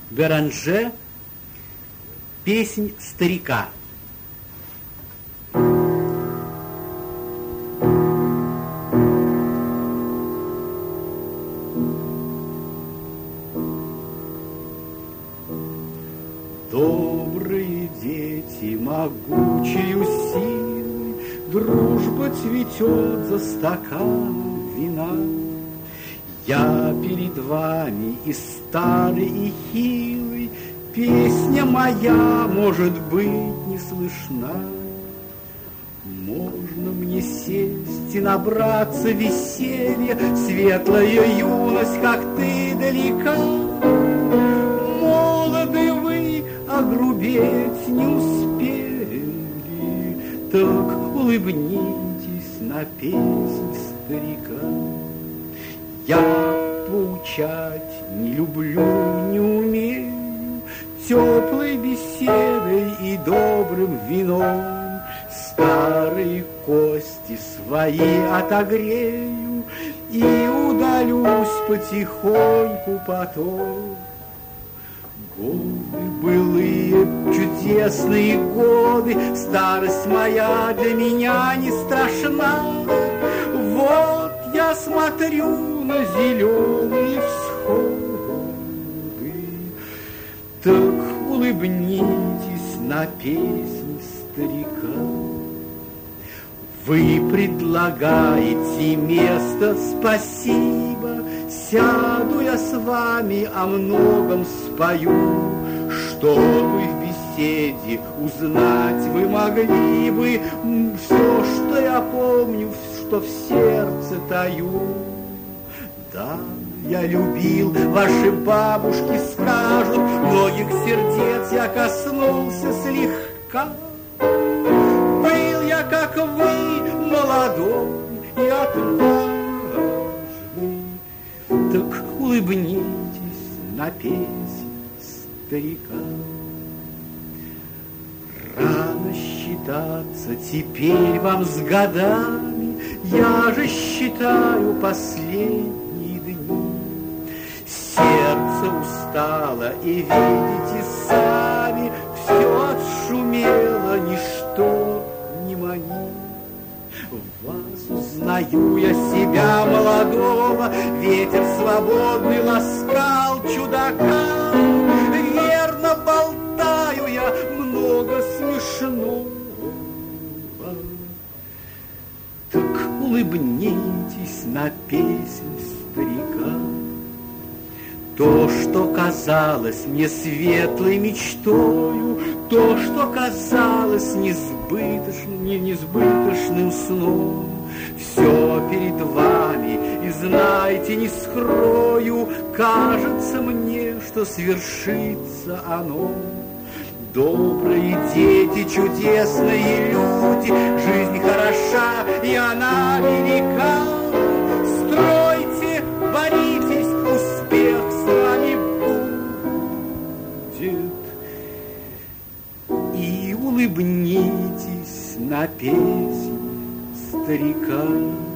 Беранже «Песнь старика». Добрые дети, могучею силой, дружба цветет за стаканом вина. Я перед вами и старый, и хилый, песня моя, может быть, не слышна. Можно мне сесть и набраться веселья, светлая юность, как ты, далека. Молоды вы, а грубеть не успели, так улыбнитесь на песнь старика. Я поучать не люблю, не умею, теплой беседой и добрым вином старые кости свои отогрею и удалюсь потихоньку потом. Годы былые, чудесные годы, старость моя для меня не страшна. Вот я смотрю на зеленые всходы, так улыбнитесь на песнь старика. Вы предлагаете место, спасибо, сяду я с вами, о многом спою. Что вы в беседе узнать вы могли бы, все, что я помню, что в сердце таю. Да, я любил, ваши бабушки скажут, многих сердец я коснулся слегка. Был я, как вы, молодой и отважный, так улыбнитесь на песнь старика. Рано считаться теперь вам с годами, я же считаю последние дни. Сердце устало, и видите сами, все отшумело, ничто не манит. В вас узнаю я себя молодого, ветер свободный ласкал чудака. Верно болтаю я много смешного, так улыбнитесь на песнь старика. То, что казалось мне светлой мечтою, то, что казалось несбыточным сном, все перед вами, и знайте, не скрою, кажется мне, что свершится оно. Добрые дети, чудесные люди, жизнь хороша, и она велика. Стройте, боритесь, успех с вами будет. И улыбнитесь на песнь старика.